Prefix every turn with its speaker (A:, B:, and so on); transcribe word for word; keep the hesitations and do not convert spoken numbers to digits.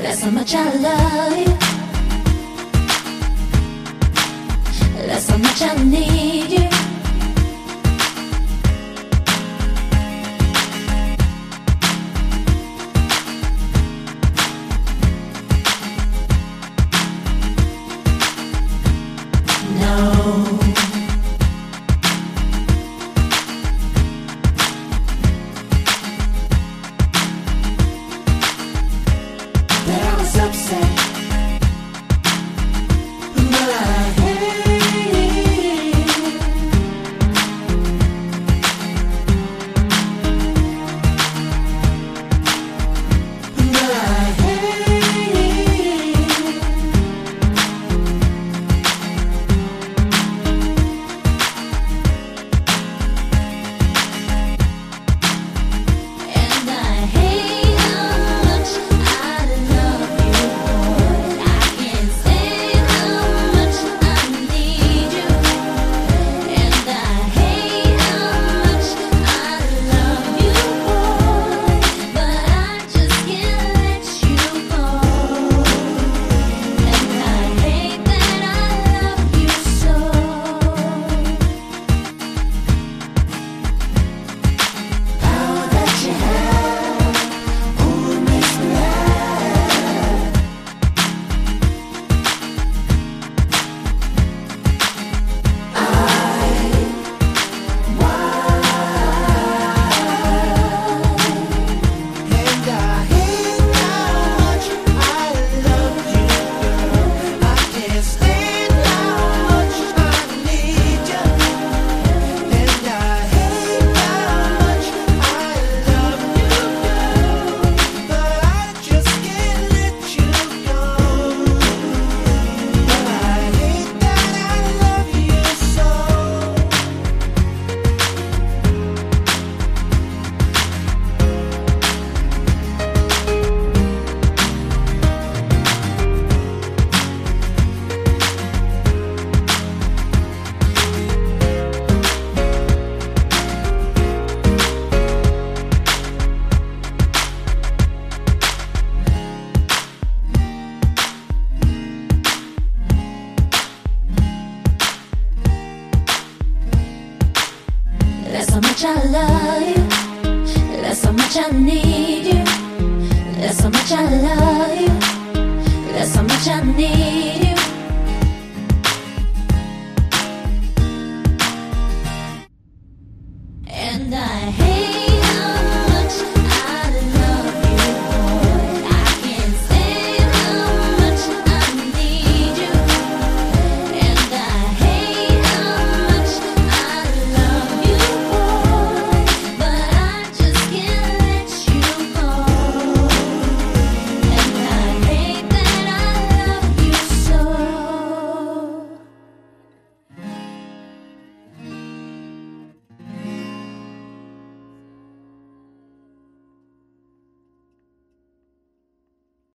A: That's how much I love you. That's how much I need you. No. That I was upset, but I hate but I hate and I hate how much I love you, boy. I can't stand how much I need you, and I hate how much I love you, boy. But I just can't let you go, and I hate that I love you so. Power that you have only makes me laugh. And I hate how much I love you, girl. I can't stand how much I need you, and I hate how much I love you, girl. But I just can't let you go. But I hate that I love you so. That's how much I love you. That's how much I need you. That's how much I love you. That's how much I need you. And I hate